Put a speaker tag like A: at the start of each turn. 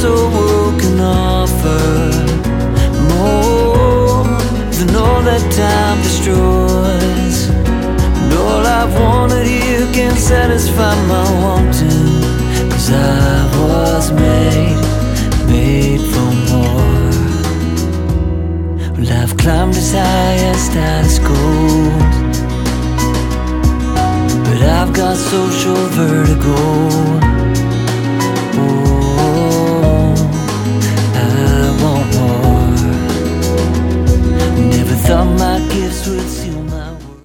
A: the world can offer more than all that time destroys. And all I've wanted here can't satisfy my wanting, 'cause I was made for more. Well, I've climbed as high as status gold, but I've got social vertigo.